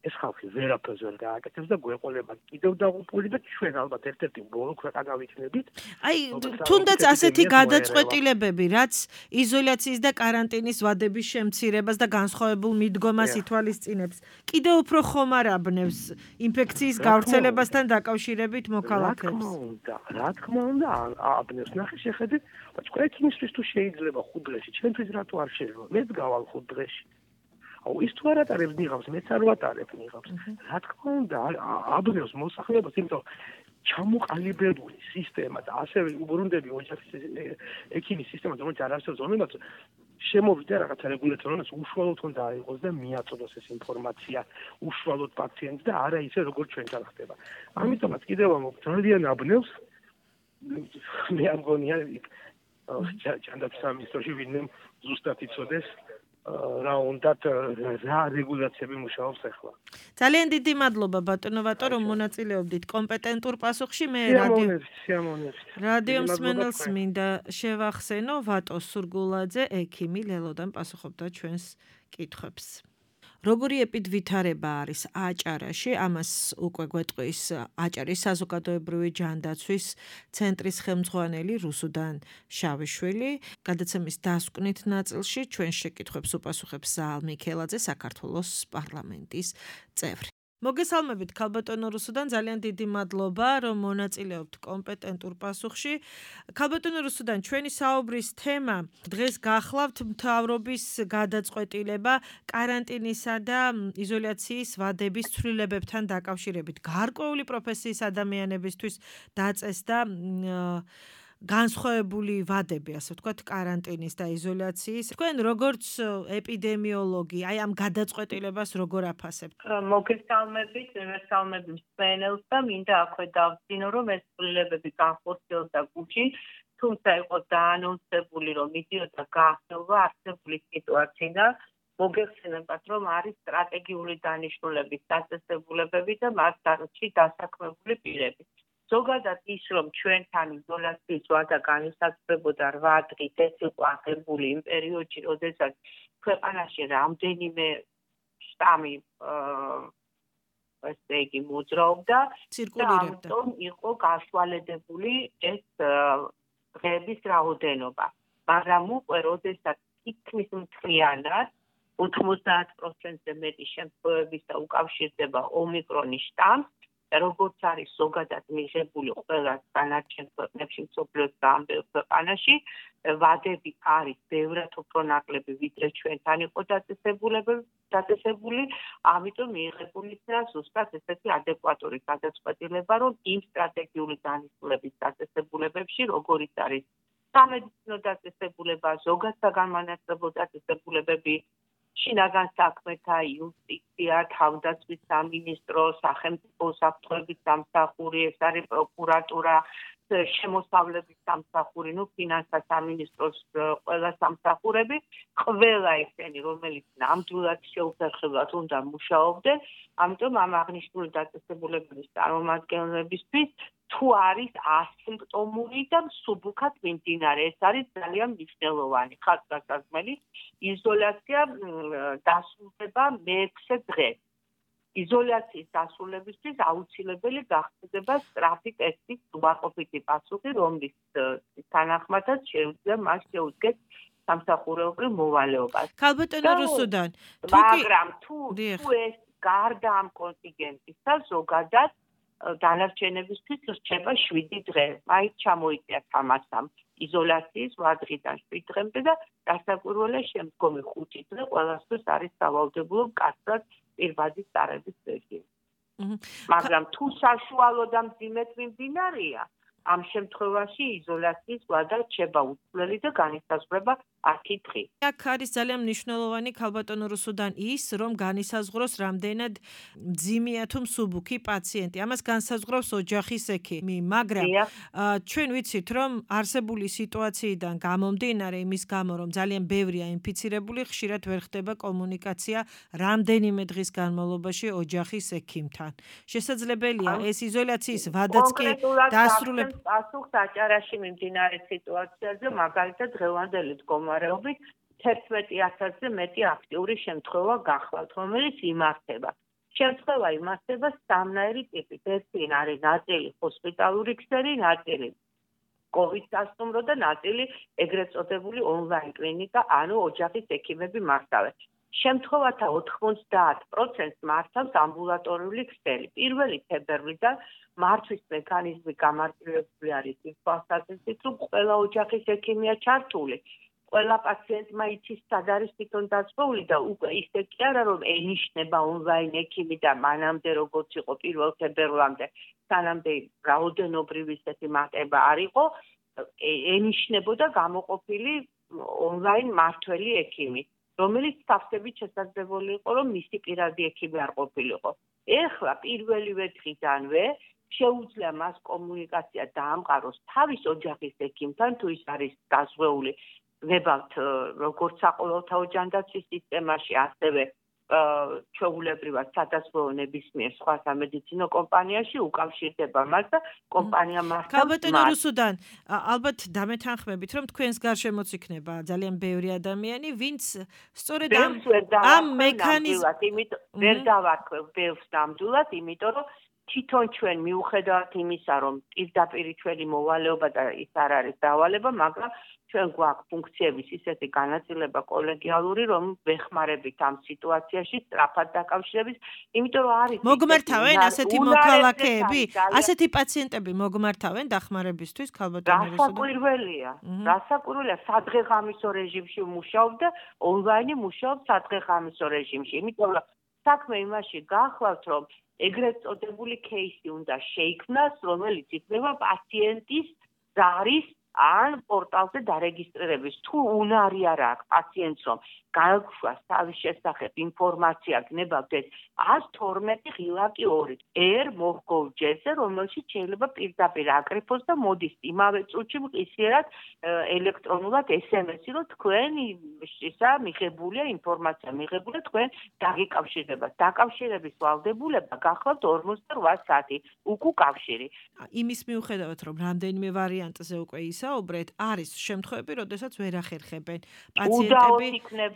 ეს ხალხი ვერაფერს ვერ გააკეთებს და გვეყოლება კიდევ დაღუპული და ჩვენ ალბათ ერთ-ერთი ბოლო ქვეყანა ვიქნებით. აი, თუნდაც ასეთი გადაწყვეტილებები, რაც იზოლაციის და კარანტინის ვადების შემცირებას და განსხვავებულ მიდგომას ითვალისწინებს, კიდევ უფრო ხომარაბნევს ინფექციის გავრცელებასთან დაკავშირებით მოქალაქეებს. რა თქმა უნდა, რა თქმა უნდა, აბნევს. ნახე, შეხედე, თქვენ ექიმისთვის თუ შეიძლება ხუთ დღეში, ჩვენთვის რატო არ შეიძლება? მეც გავალ ხუთ დღეში. აუ ის თუ არ ატარებს ნიღავს, მეც არ ვატარებ ნიღავს. რა თქმა უნდა, აბნევს მოსახლეობას, იმიტომ ჩამოყალიბებული სისტემა და ასევე უბრუნდელი ოჯახის ექიმის სისტემა, რომელიც არ არსებობს ომებად, შემოვიდა რაღაცა რეგულატორონას უშუალოდ უნდა აიღოს და მიაწოდოს ეს ინფორმაცია უშუალოდ პაციენტს და არა ისე როგორც ჩვენთან ხდება. ამიტომაც კიდევ ამბობ, ძალიან აბნევს მე არ მგონია ჯანდაცვის სამინისტროში ვინმე ზუსტად იცოდეს რა უნდათ რა რეგულაციები მუშაობს ახლა. ძალიან დიდი მადლობა ბატონო ვატო, რომ მონაწილეობდით კომპეტენტურ პასუხში. მე რადიო მსმენელს მინდა შევახსენო, ვატო სურგულაძე, ექიმი, ლელოდან პასუხობდა ჩვენს კითხვებს. როგორი ეპიდვითარება არის აჭარაში, ამას უკვე გვეტყვის აჭარის საზოგადოებრივი ჯანდაცვის ცენტრის ხელმძღვანელი რუსუდან შავიშვილი. გადაცემის დასკვნით ნაწილში ჩვენ შეკითხვებს უპასუხებს ზაალ მიქელაძე, საქართველოს პარლამენტის წევრი. მოგესალმებით ქალბატონო რუსუდან, ძალიან დიდი მადლობა, რომ მონაწილეობთ კომპეტენტურ პასუხში. ქალბატონო რუსუდან, ჩვენი საუბრის თემა დღეს გახლავთ მთავრობის გადაწყვეტილება კარანტინისა და იზოლაციის ვადების ცვლილებებთან დაკავშირებით. გარკვეული პროფესიის ადამიანებისთვის დაწესდა განსხვავებული ვადები, ასე ვთქვათ, კარანტინის და იზოლაციის. თქვენ როგორც ეპიდემიოლოგი, აი ამ გადაწყვეტილებას როგორ აფასებთ? მოგესალმებით, მოგესალმებით მსმენელს და მინდა აქვე დავწინო, რომ ეს ცვლილებები განხორციელდა გუშინ, თუმცა იყო დაანონსებული, რომ მიდიოდა გახსნილობა არსებული სიტუაციიდან. მოგეხსენებათ, რომ არის სტრატეგიული დანიშნულების დაწესებულებები და მათ დარჩი დასაქმებული პირები. ზოგადად ის, რომ ჩვენთან იზოლაციის ვადა განისაზღვრებოდა რვა დღით, ეს იყო აღებული იმ პერიოდში, როდესაც ქვეყანაში რამდენიმე შტამი ესე იგი მოძრაობდა და ამიტომ იყო გაშვალედებული ეს დღეების რაოდენობა. მაგრამ უკვე როდესაც თითქმის მთლიანად ოცდაათ პროცენტზე მეტი შემთხვევების და უკავშირდება ომიკრონის შტამს, როგორც არის ზოგადად მიღებული ყველა დანარჩენ ქვეყნებში, მსოფლიოს გამბელ ქვეყანაში, ვადები არის ბევრად უფრო ნაკლები, ვიდრე ჩვენთან იყო დაწესებული, ამიტომ მიიღებული იქნა ზუსტად ესეთი ადეკვატური გადაწყვეტილება, რომ იმ სტრატეგიული დანიშნულების დაწესებულებებში, როგორიც არის სამედიცინო დაწესებულება, ზოგადსაგანმანათლებლო დაწესებულებები, შინაგან საქმეთა იუსტიცია, თავდაცვის სამინისტრო, სახელმწიფო საფრთხეების სამსახური, ეს არის პროკურატურა, შემოსავლების სამსახური, ნუ ფინანსთა სამინისტროს ყველა სამსახურები, ყველა ესენი, რომელიც ნამდვილად შეუფერხებლად უნდა მუშაობდნენ, ამიტომ ამ აღნიშნული დაწესებულებების წარმომადგენლებისთვის თუ არის ასიმპტომური და მსუბუქად მიმდინარე, ეს არის ძალიან მნიშვნელოვანი. ხალხსასაზმელი იზოლაცია დასრულდება მეექვსე დღეს. იზოლაციის დასრულებისთვის აუცილებელი გახდება სწრაფი ტესტის უარყოფითი პასუხი, რომლის თანახმადაც შეუძლია მას შეუდგეთ სამსახურეობრივ მოვალეობას. ქალბატონო რუსუდან, მაგრამ თუ ეს გარდა ამ კონტინგენტისა ზოგადად დანარჩენებისთვის რჩება შვიდი დღე. მაინც ჩამოიწიათ ამასამ იზოლაციის ვადღიდან შვიდ დღემდე და დასაკვირველია შემდგომი ხუთი დღე ყველასთვის არის სავალდებულო მკაცრად პირბადის წარების რეჟიმი. მაგრამ თუ საშუალო და მძიმედ მიმდინარეა, ამ შემთხვევაში იზოლაციის ვადა რჩება უცვლელი და განისაზღვრება ათი დღე. აქ არის ძალიან მნიშვნელოვანი ქალბატონო რუსუდან ის, რომ განისაზღვროს რამდენად მძიმეა თუ მსუბუქი პაციენტი. ამას განსაზღვრავს ოჯახის ექიმი, მაგრამ ჩვენ ვიცით, რომ არსებული სიტუაციიდან გამომდინარე იმის გამო, რომ ძალიან ბევრია ინფიცირებული, ხშირად ვერ ხდება კომუნიკაცია რამდენიმე დღის განმავლობაში ოჯახის ექიმთან. შესაძლებელია ეს იზოლაციის ვადაც კი დასრულება. პასუხს აჭარაში მიმდინარე სიტუაციაზე, მაგალითად დღევანდელი მდგომარეობით თერთმეტი ათასზე მეტი აქტიური შემთხვევა გახლავთ, რომელიც იმართება. შემთხვევა იმართება სამნაირი ტიპით. ერთი არის ნაწილი ჰოსპიტალური ქსელი, ნაწილი COVID სასტუმრო და ნაწილი ეგრეთ წოდებული ონლაინ კლინიკა, ანუ ოჯახის ექიმები მართავენ. შემთხვევათა ოთხმოცდაათ პროცენტს მართავს ამბულატორიული ქსელი. პირველი თებერვლიდან მართვის მექანიზმი გამარტივებული არის ის თვალსაზრისით, რომ ყველა ოჯახის ექიმია ჩართული. ყველა პაციენტმა იცის სად არის თვითონ დაწვეული და უკვე ისე კი არა რომ ენიშნება ონლაინ ექიმი და მანამდე როგორც იყო პირველ თებერვლამდე სანამდე რაოდენობრივი ისეთი მატება არ იყო ენიშნებოდა გამოყოფილი ონლაინ მართველი ექიმი რომელიც სავსებით შესაძლებელი იყო რომ მისი პირადი ექიმი არ ყოფილიყო. ეხლა პირველივე დღიდანვე შეუძლია მას კომუნიკაცია დაამყაროს თავის ოჯახის ექიმთან თუ ის არის დაზღვეული ვებავთ როგორც საყოველთაო ჯანდაცვის სისტემაში, ასევე ჩვეულებრივად სადაზღვეო ნებისმიერ სხვა სამედიცინო კომპანიაში უკავშირდება მას და კომპანია მართავს. ქალბატონო რუსუდან, ალბათ დამეთანხმებით, რომ თქვენს გარშემოც იქნება ძალიან ბევრი ადამიანი, ვინც სწორედ ამ ამ მექანიზმს ვერ დავარქვევ ბევრს ნამდვილად, იმიტომ რომ თვითონ ჩვენ მიუხედავად იმისა, რომ პირდაპირ ჩვენი მოვალეობა და ის არ არის დავალება, მაგრამ ჩვენ გვაქვს ფუნქციების ისეთი განაწილება კოლეგიალური, რომ ვეხმარებით ამ სიტუაციაში სწრაფად დაკავშირების, იმიტომ რომ არის მოგმართავენ ასეთი მოქალაქეები, ასეთი პაციენტები მოგმართავენ დახმარებისთვის ქალბატონო რუსუდან? რასაკვირველია, რასაკვირველია, სადღეღამისო რეჟიმში მუშაობ და ონლაინი მუშაობ სადღეღამისო რეჟიმში, იმიტომ რომ საქმე იმაში გახლავთ, რომ ეგრეთ წოდებული кейსი უნდა შეიქმნას, რომელიც იქნება პაციენტის ზარის ან პორტალზე დარეგისტრირების. თუ უნარი არ აქვს პაციენტს, რომ გააგვშვას თავის შესახებ ინფორმაცია გნებავდეს ათს თორმეტი ღილაკი ორი R მოჰგოვჯეზე, რომელშიც შეიძლება პირდაპირ აკრიფოს და მოდის იმავე წუთში მყისიერად ელექტრონულად S M S-ი, რომ თქვენ ისა მიღებულია ინფორმაცია, მიღებულია თქვენ დაგიკავშირდება. დაკავშირების ვალდებულება გახლავთ ორმოცდაოთხ საათი, უკუ კავშირი. იმის მიუხედავად, რომ რამდენიმე ვარიანტზე უკვე ისაუბრეთ, არის შემთხვევები, როდესაც ვერ ახერხებენ პაციენტები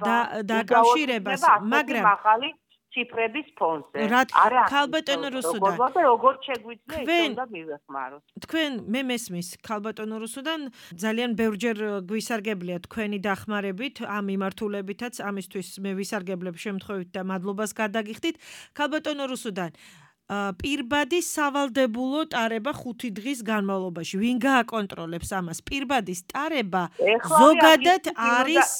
დაკავშირებას, მაგრამ ახალი ციფრების ფონზე. არა, ქალბატონო რუსუდან, როგორც შეგვიძლია ის უნდა მივეხმაროთ. თქვენ მე მესმის ქალბატონო რუსუდან, ძალიან ბევრჯერ გვისარგებლია თქვენი დახმარებით ამ მიმართულებითაც, ამისთვის მე ვისარგებლებ შემთხვევით და მადლობას გადაგიხდით. ქალბატონო რუსუდან, პირბადის სავალდებულო ტარება ხუთი დღის განმავლობაში. ვინ გააკონტროლებს ამას? პირბადის ტარება ზოგადად არის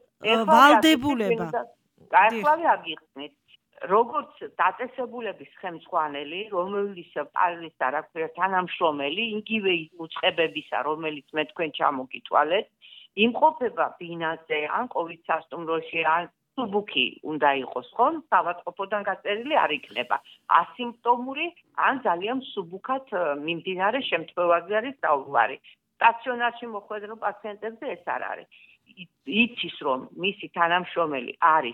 ვალდებულება. ახლავე აგიხსნით. როგორც დაწესებულების ხელმძღვანელი, რომელიც პარლის რა ქვია თანამშრომელი, იგივე უწყებებისა, რომელიც მე თქვენ ჩამოგითვალეთ, იმყოფება ბინაზე, ან COVID სასტუმროში, ან სუბუქი უნდა იყოს, ხომ? საავადმყოფოდან გაწერილი არ იქნება. ასიმპტომური ან ძალიან სუბუქად მიმდინარე შემთხვევაზე არის საუბარი. სტაციონარში მოხვედრილ პაციენტებზე ეს არ არის. იცის, რომ მისი თანამშრომელი არის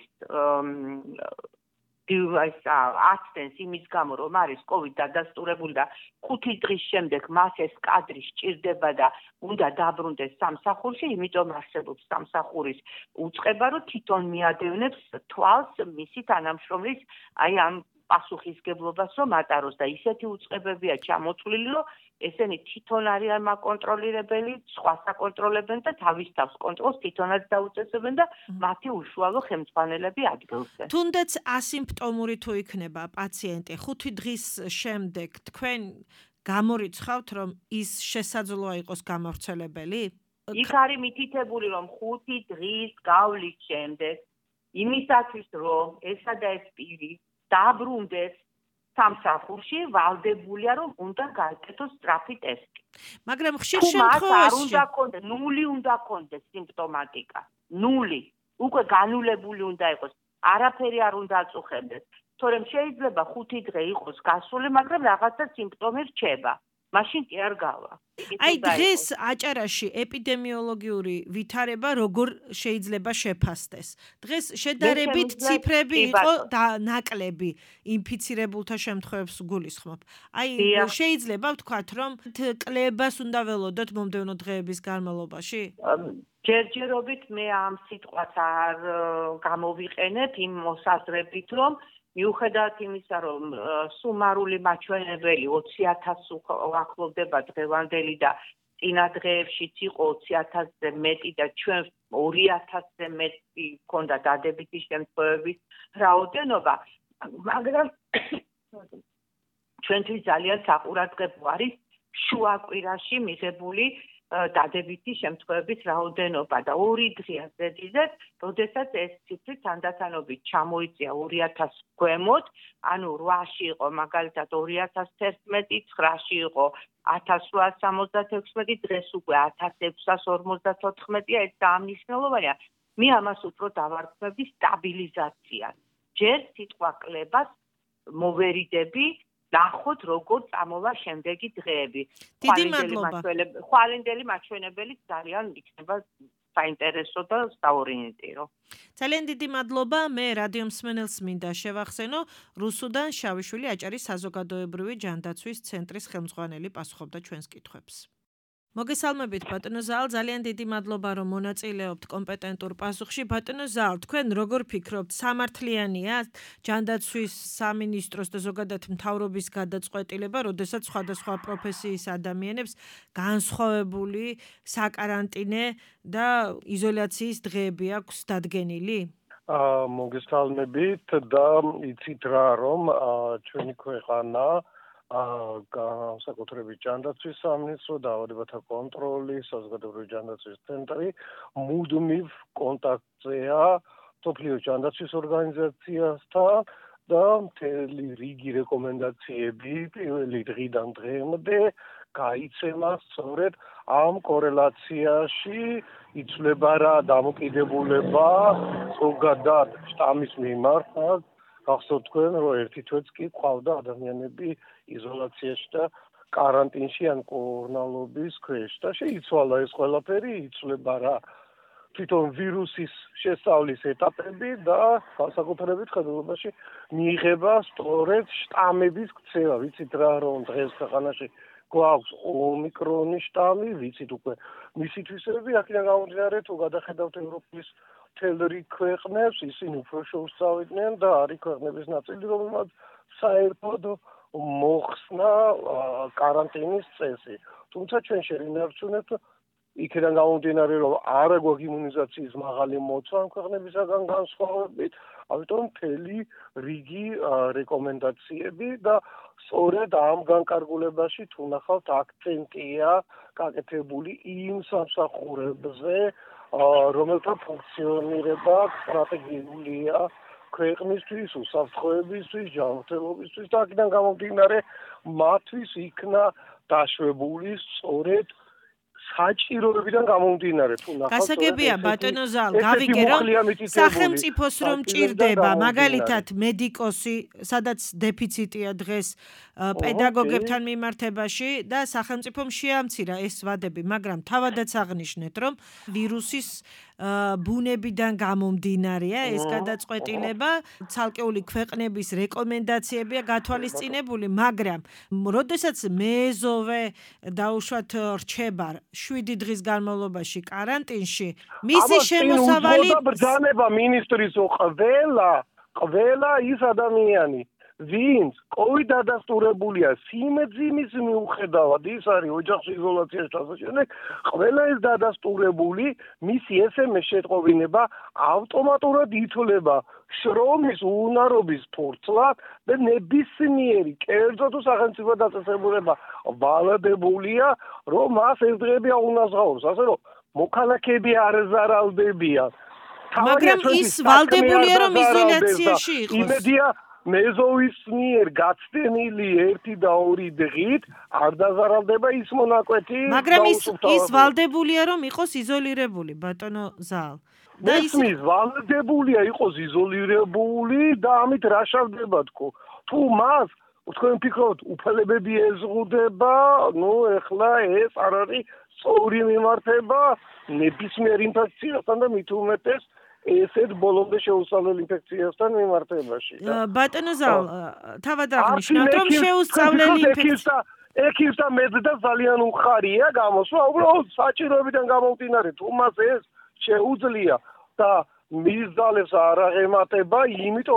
აცდენს იმის გამო, რომ არის COVID დადასტურებული და ხუთი დღის შემდეგ მას ეს კადრი სჭირდება და უნდა დაბრუნდეს სამსახურში, იმიტომ არსებობს სამსახურის უწყება, რომ თვითონ მიადევნებს თვალს მისი თანამშრომლის აი ამ პასუხისგებლობას რომ ატაროს და ისეთი უწყებებია ჩამოთვლილი, რომ ესენი თვითონ არიან მაკონტროლირებელი, სხვა საკონტროლებენ და თავის თავს კონტროლს თვითონაც დაუწესებენ და მათი უშუალო ხელმძღვანელები ადგილზე. თუნდაც ასიმპტომური თუ იქნება პაციენტი, ხუთი დღის შემდეგ თქვენ გამორიცხავთ, რომ ის შესაძლოა იყოს გამავრცელებელი? იქ არის მითითებული, რომ ხუთი დღის გავლის შემდეგ, იმისათვის, რომ ესა და ეს პირი დაბრუნდეს სამსახურში, ვალდებულია, რომ უნდა გააკეთოს სწრაფი ტესტი. მაგრამ ხშირ შემთხვევაში უნდა კონდეს, ნული უნდა კონდეს სიმპტომატიკა. ნული. უკვე განულებული უნდა იყოს. არაფერი არ უნდა აწუხებდეს. თორემ შეიძლება ხუთი დღე იყოს გასული, მაგრამ რაღაცა სიმპტომი რჩება. მაშინ კი არ გავა. აი დღეს აჭარაში ეპიდემიოლოგიური ვითარება როგორ შეიძლება შეფასდეს? დღეს შედარებით ციფრები იყო და ნაკლები ინფიცირებულთა შემთხვევებს გულისხმობ. აი შეიძლება ვთქვათ, რომ კლებას უნდა ველოდოთ მომდევნო დღეების განმავლობაში? ჯერჯერობით მე ამ სიტყვას არ გამოვიყენებ იმ მოსაზრებით, რომ მიუხედავად იმისა, რომ სუმარული მაჩვენებელი ოცი ათასს უახლოვდება დღევანდელი და წინა დღეებშიც იყო ოცი ათასზე მეტი და ჩვენ ორი ათასზე მეტი ჰქონდა დადებითი შემთხვევების რაოდენობა, მაგრამ ჩვენთვის ძალიან საყურადღებო არის შუაკვირაში მიღებული დადებითი შემთხვევების რაოდენობა და ორი დღეა ზედიზედ, როდესაც ეს ციფრი თანდათანობით ჩამოიწია ორი ათას ქვემოთ, ანუ რვაში იყო მაგალითად ორი ათას თერთმეტი, ცხრაში იყო ათას რვაას სამოცდათექვსმეტი, დღეს უკვე ათას ექვსას ორმოცდათოთხმეტია, ეს დაამნიშნელოვანია. მე ამას უფრო დავარქმევდი სტაბილიზაციას. ჯერ სიტყვა კლებას მოვერიდები ნახოთ როგორ წამოვა შემდეგი დღეები. დიდი მადლობა. ხვალინდელი მაჩვენებელი ძალიან იქნება საინტერესო და საორიენტირო. ძალიან დიდი მადლობა. მე რადიო მსმენელს მინდა შევახსენო, რუსუდან შავიშვილი აჭარის საზოგადოებრივი ჯანდაცვის ცენტრის ხელმძღვანელი პასუხობდა ჩვენს კითხვებს. მოგესალმებით ბატონო ზაალ, ძალიან დიდი მადლობა რომ მონაწილეობთ კომპეტენტურ პასუხში. ბატონო ზაალ, თქვენ როგორ ფიქრობთ, სამართლიანია ჯანდაცვის სამინისტროს და ზოგადად მთავრობის გადაწყვეტილება, როდესაც სხვადასხვა პროფესიის ადამიანებს განსხვავებული საკარანტინე და იზოლაციის დღეები აქვს დადგენილი? აა მოგესალმებით და იცით რა რომ ჩვენი ქვეყანა განსაკუთრებით ჯანდაცვის სამინისტრო და ავადმყოფთა კონტროლის საზოგადოებრივი ჯანდაცვის ცენტრი მუდმივ კონტაქტზეა მსოფლიო ჯანდაცვის ორგანიზაციასთან და მთელი რიგი რეკომენდაციები პირველი დღიდან დღემდე გაიცემა სწორედ ამ კორელაციაში იცვლება რა დამოკიდებულება ზოგადად შტამის მიმართ. გახსოვთ თქვენ რომ ერთი თვეც კი ყავდა ადამიანები იზოლაციაში და каранტინში ან კორონალობის ქვეშ და შეიცვალა ეს ყველაფერი, იცვლება რა თვითონ ვირუსის შესწავლის ეტაპები და განსაკუთრებით ხელოვნებაში მიიღება სწორედ შტამების ქცევა. ვიცით რა რომ დღეს ქვეყანაში გვაქვს ომიკრონის შტამი, ვიცით უკვე მისი თვისებები, აქედან გამომდინარე თუ გადახედავთ ევროპის მთელ რიგ ქვეყნებს, ისინი უფრო შეუსწავლიდნენ და არის ქვეყნების ნაწილი, რომელმაც საერთოდ მოხსნა каранტინის წესი. თუმცა ჩვენ შევინარჩუნებთ იქიდან გამომდინარე, რომ არ აქვს იმუნიზაციის მაღალი მოცვა ქვეყნებისაგან განსხვავებით, ამიტომ მთელი რიგი რეკომენდაციები და სწორედ ამ განკარგულებაში თუ ნახავთ აქცენტია გაკეთებული იმ სამსახურებზე, რომელთა ფუნქციონირება სტრატეგიულია ქვეყნისთვის, უსაფრთხოებისთვის, ჯანმრთელობისთვის და აქედან გამომდინარე მათთვის იქნა დაშვებული სწორედ საჭიროებიდან გამომდინარე თუ ნახავთ გასაგებია ბატონო ზაალ, გავიგე რომ სახელმწიფოს რომ ჭირდება მაგალითად მედიკოსი, სადაც დეფიციტია დღეს პედაგოგებთან მიმართებაში და სახელმწიფომ შეამცირა ეს ვადები, მაგრამ თავადაც აღნიშნეთ რომ ვირუსის ბუნებიდან გამომდინარეა ეს გადაწყვეტილება, ცალკეული ქვეყნების რეკომენდაციებია გათვალისწინებული, მაგრამ როდესაც მეზოვე დაუშვათ რჩება შვიდი დღის განმავლობაში каранტინში, მისი შემოსავალი ბრძანება მინისტრის ყველა ყველა ის ადამიანი ვინც კოვიდ დადასტურებულია სიმძიმის მიუხედავად ის არის ოჯახში იზოლაციაში ჩასაშენე, ყველა ეს დადასტურებული მისი ეს em es შეტყობინება ავტომატურად ითვლება შრომის უნარობის ფორცლად და ნებისმიერი კერძო თუ სახელმწიფო დაწესებულება ვალდებულია რომ მას ეს დღეები აუნაზღაუროს, ასე რომ მოქალაქეები არ ზარალდებიან. მაგრამ ის ვალდებულია რომ იზოლაციაში იყოს. იმედია მეზოვის მიერ გაცდენილი ერთი და ორი დღით არ დაზარალდება ის მონაკვეთი. მაგრამ ის ის ვალდებულია რომ იყოს იზოლირებული ბატონო ზაალ. და ის ვალდებულია იყოს იზოლირებული და ამით რა შევდება თქო. თუ მას თქვენ ფიქრობთ უფლებები ეზღუდება, ნუ ეხლა ეს არ არის სწორი მიმართება ნებისმიერ ინფექციასთან და მით უმეტეს ესეთ ბოლომდე შეუსწავლელ ინფექციასთან მიმართებაში. ბატონო ზაალ, თავად აღნიშნავთ, რომ შეუსწავლელი ინფექცია ეკირთა მეძდა ძალიან უხარია გამოსვა, უბრალოდ საჭიროებიდან გამომდინარე, თუ მას ეს შეუძლია და მის ძალებს არ აღემატება, იმიტომ რომ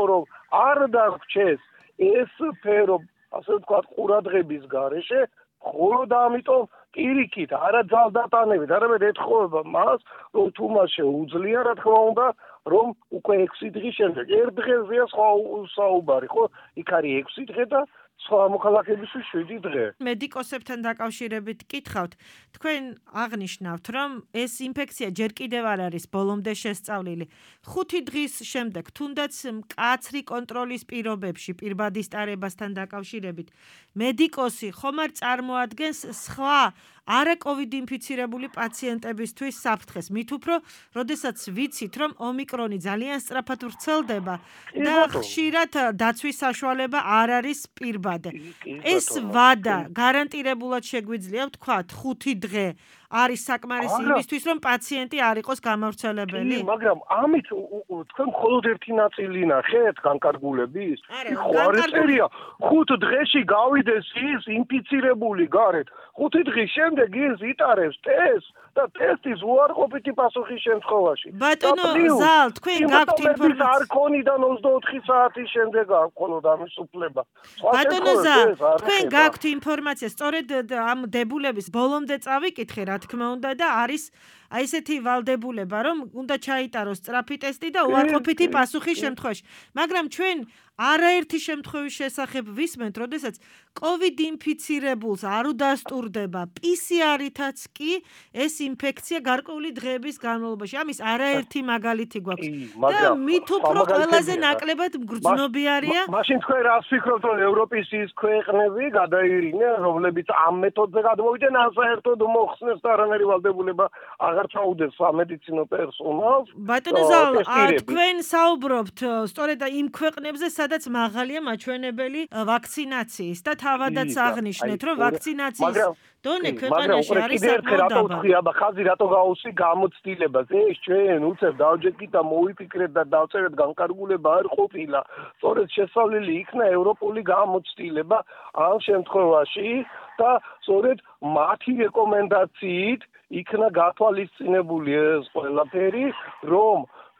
არ დაგვრჩეს ეს სფერო, ასე ვთქვათ, ყურადღების გარეშე, მხოლოდ ამიტომ პირიქით, არა ძალდატანებით, არამედ ეთხოვება მას, რომ თუ მას შეუძლია, რა თქმა უნდა, რომ უკვე ექვსი დღის შემდეგ, ერთ დღეზეა სხვა საუბარი, ხო? იქ არის ექვსი დღე და სხვა მოქალაქეებისთვის შვიდი დღე. მედიკოსებთან დაკავშირებით კითხავთ, თქვენ აღნიშნავთ, რომ ეს ინფექცია ჯერ კიდევ არ არის ბოლომდე შესწავლილი. ხუთი დღის შემდეგ, თუნდაც მკაცრი კონტროლის პირობებში, პირბადის ტარებასთან დაკავშირებით, მედიკოსი ხომ არ წარმოადგენს სხვა არა კოვიდ ინფიცირებული პაციენტებისთვის საფრთხეს, მით უფრო, როდესაც ვიცით, რომ ომიკრონი ძალიან სწრაფად ვრცელდება და ხშირად დაცვის საშუალება არ არის პირბადე. ეს ვადა გარანტირებულად შეგვიძლია ვთქვათ, ხუთი დღე არის საკმარისი იმისთვის, რომ პაციენტი არ იყოს გამავრცელებელი? მაგრამ ამით თქვენ მხოლოდ ერთი ნაწილი ნახეთ განკარგულების? ხო არ ეწერია, ხუთ დღეში გავიდეს ის ინფიცირებული გარეთ. ხუთი დღის შემდეგ ის იტარებს ტესტს და ტესტის უარყოფითი პასუხის შემთხვევაში. ბატონო ზალ, თქვენ გაქვთ ინფორმაცია? არ ქონიდან ოცდაოთხი საათის შემდეგ აქვს მხოლოდ ამის უფლება. ბატონო ზალ, თქვენ გაქვთ ინფორმაცია, სწორედ ამ დებულების ბოლომდე წავიკითხე, რა თქმა უნდა და არის აი ესეთი ვალდებულება, რომ უნდა ჩაიტაროს სწრაფი ტესტი და უარყოფითი პასუხის შემთხვევაში. მაგრამ ჩვენ არაერთი შემთხვევის შესახებ ვისმენთ, როდესაც კოვიდ ინფიცირებულს არ უდასტურდება პი სი არ-ითაც კი ეს ინფექცია გარკვეული დღეების განმავლობაში. ამის არაერთი მაგალითი გვაქვს. და მით უფრო ყველაზე ნაკლებად მგრძნობიარია. მაშინ თქვენ რას ფიქრობთ, რომ ევროპის ის ქვეყნები გადაირინენ, რომლებიც ამ მეთოდზე გადმოვიდნენ, ან საერთოდ მოხსნეს და არანაირი ვალდებულება აღარ ჩაუდეს სამედიცინო პერსონალს? ბატონო ზალ, თქვენ საუბრობთ სწორედ იმ ქვეყნებზე, სადაც მაღალია მაჩვენებელი ვაქცინაციის და თავადაც აღნიშნეთ, რომ ვაქცინაციის დონე ქვეყანაში არის საკმაოდ დაბალი. ხაზი რატო გაუსვი გამოცდილებას? ეს ჩვენ უცებ დავჯექით და მოვიფიქრეთ და დავწერეთ განკარგულება არ ყოფილა. სწორედ შესწავლილი იქნა ევროპული გამოცდილება ამ შემთხვევაში და სწორედ მათი რეკომენდაციით იქნა გათვალისწინებული ეს ყველაფერი, რომ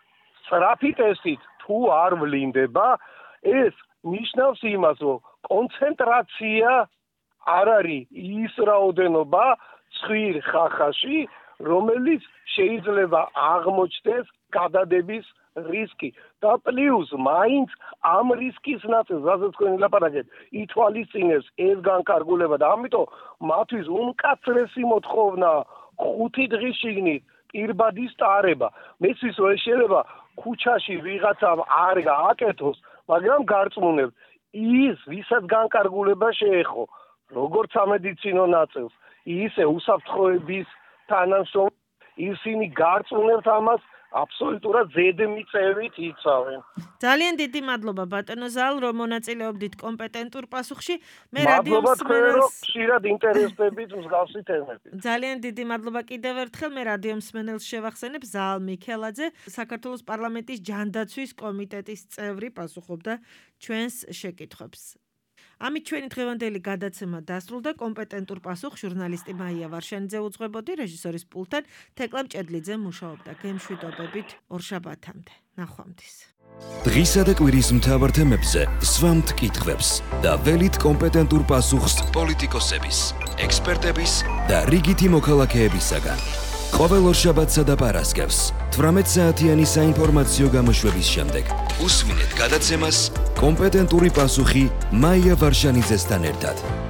სწრაფი ტესტით თუ არ ვლინდება, ეს ნიშნავს იმას, რომ კონცენტრაცია არ არის ის რაოდენობა ცხვირ ხახაში, რომელიც შეიძლება აღმოჩნდეს გადადების რისკი. და პლუს მაინც ამ რისკის ნაწილს, რასაც თქვენ ვილაპარაკეთ, ითვალისწინებს ეს განკარგულება და ამიტომ მათთვის უმკაცრესი მოთხოვნა ხუთი დღის შიგნით პირბადის ტარება. მესვის რომ შეიძლება ქუჩაში ვიღაცამ არ გააკეთოს, მაგრამ გარწმუნებთ, ის ვისაც განკარგულება შეეხო, როგორც სამედიცინო ნაწილს, ისე უსაფრთხოების თანამშრომლებს, ისინი გარწმუნებთ ამას, აბსოლუტურად ზედმიწევით იცავენ. ძალიან დიდი მადლობა ბატონო ზალ, რომ მონაწილეობდით კომპეტენტურ პასუხში. მე რადიო მსმენელს ხშირად ინტერესდებით მსგავსი თემები. ძალიან დიდი მადლობა კიდევ ერთხელ. მე რადიო მსმენელს შევახსენებ, ზალ მიქელაძე, საქართველოს პარლამენტის ჯანდაცვის კომიტეტის წევრი, პასუხობდა ჩვენს შეკითხვებს. ამით ჩვენი დღევანდელი გადაცემა დასრულდა. კომპეტენტურ პასუხს ჟურნალისტი მაია ვარშანიძე უძღვებოდი, რეჟისორის პულტთან თეკლა მჭედლიძე მუშაობდა. გემშვიდობებით ორშაბათამდე. ნახვამდის. დღისა და კვირის მთავარ თემებზე სვამთ კითხვებს და ველით კომპეტენტურ პასუხს პოლიტიკოსების, ექსპერტების და რიგითი მოქალაქეებისაგან. ყოველ ორშაბათსა და პარასკევს თვრამეტ საათიანი საინფორმაციო გამოშვების შემდეგ უსმინეთ გადაცემას კომპეტენტური პასუხი მაია ვარშანიძესთან ერთად.